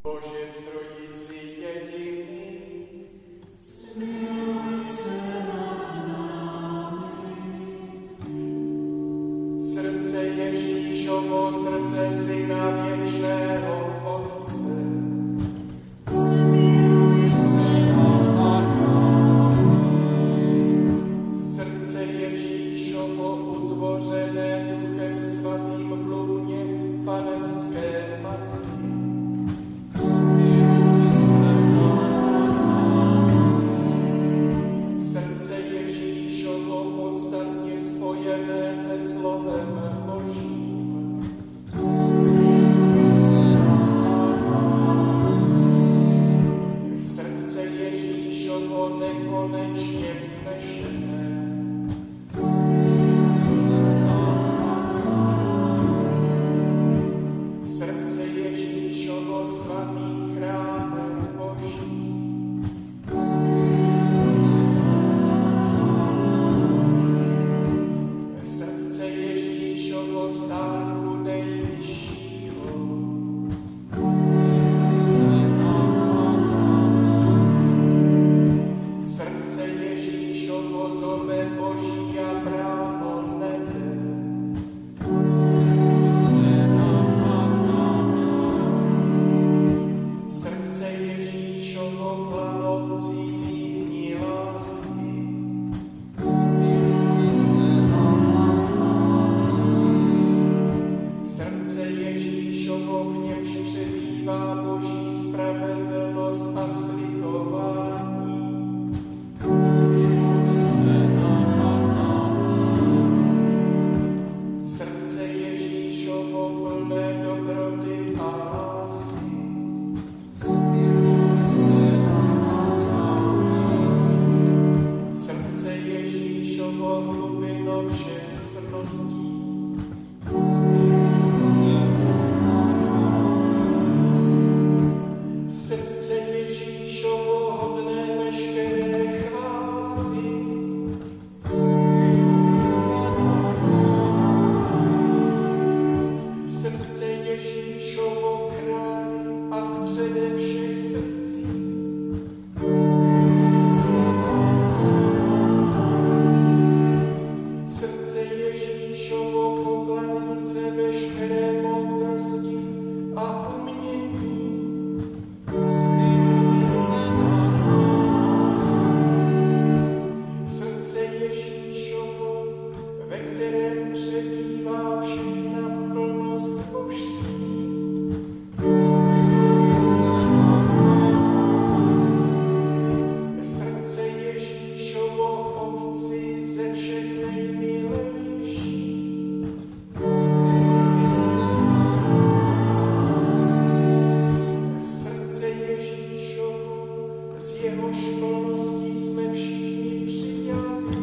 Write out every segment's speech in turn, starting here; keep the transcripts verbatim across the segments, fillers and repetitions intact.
Bože v trojici jediný, smiluj se nad námi. Srdce Ježíšovo, srdce Syna věčného Otce, Smiluj se nad námi. Srdce Ježíšovo, utvořené Duchem Svatým v lůně Panenské Matky, Smiluj se nad námi. Srdce Ježíšovo, podstatně spojené se slovem Božím, Smiluj se nad námi. Srdce Ježíšovo, nekonečně vznešené, Srdce Ježíšovo, svatý chráme Boží, Srdce Ježíšovo, stánku nejvyššího, Srdce Ježíšovo, dome Boží a bráno nebe, Srdce Ježíšovo, planoucí výhni lásky, Srdce Ježíšovo, v němž přebývá Boží spravedlnost a slitování, Srdce Ježíšovo, plné dobroty a lásky, Srdce Ježíšovo, hlubino všech cností, Srdce Ježíšovo, hodné veškeré chvály, Srdce Ježíšovo, králi a střede všech srdcí, Srdce Ježíšovo, pokladnice veškeré moudrosti a umění, Srdce Ježíšovo, ve kterém přebývá všechna plnost božství, Srdce Ježíšovo, Otci ze všech nejmilejší, Srdce Ježíšovo, z jehož plností jsme všichni přijali,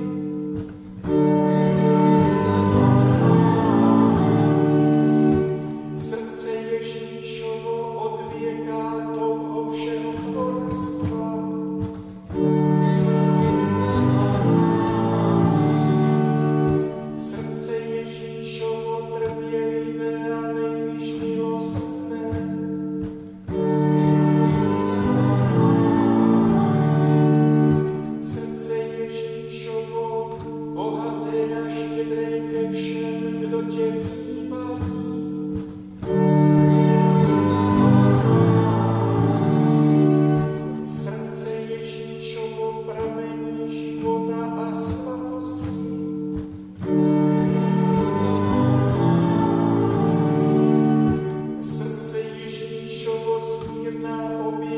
Srdce Ježíšovo, od věka touho všeho tvorstva, Srdce Ježíšovo, trpělivé a nejvíš milostné, Srdce Ježíšovo, bohaté a štědré ke všem, kdo tě vzývají, Srdce Ježíšovo, pramení života a svatosti, Srdce Ježíšovo, smírná oběť